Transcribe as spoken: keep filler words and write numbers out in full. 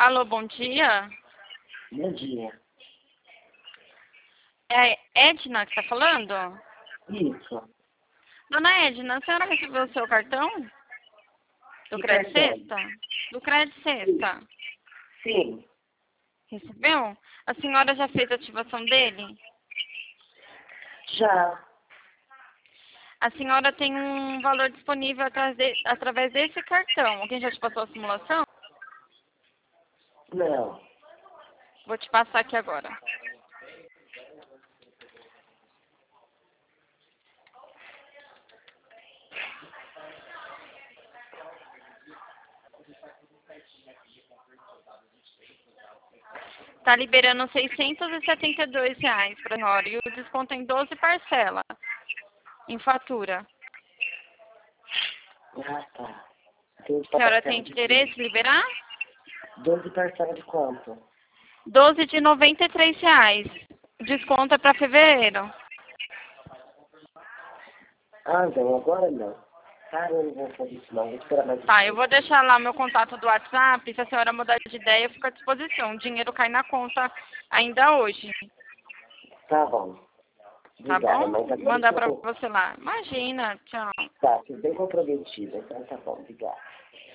Alô, bom dia. Bom dia. É Edna que está falando? Isso. Dona Edna, a senhora recebeu o seu cartão? Do Que Crédito cartão? Sexta? Do Crédito Sexta. Sim. Recebeu? A senhora já fez a ativação dele? Já. A senhora tem um valor disponível atras de- através desse cartão. Alguém já te passou a simulação? Não. Vou te passar aqui agora. Está liberando seiscentos e setenta e dois reais para a senhora e o desconto em doze parcelas em fatura. Ah, tá. doze A senhora tem parcelas de interesse em liberar? doze parcelas de quanto? doze de noventa e três reais. Desconto é para fevereiro. Ah, não. Agora não. Tá, eu não vou fazer isso não. Vou esperar mais um Tá, eu pouco. vou deixar lá meu contato do WhatsApp. Se a senhora mudar de ideia, eu fico à disposição. O dinheiro cai na conta ainda hoje. Tá bom. Tá Obrigada, bom? mas agora Mandar eu para tô... você lá. Imagina, tchau. Tá, tô bem comprometida. Então tá bom. Obrigada.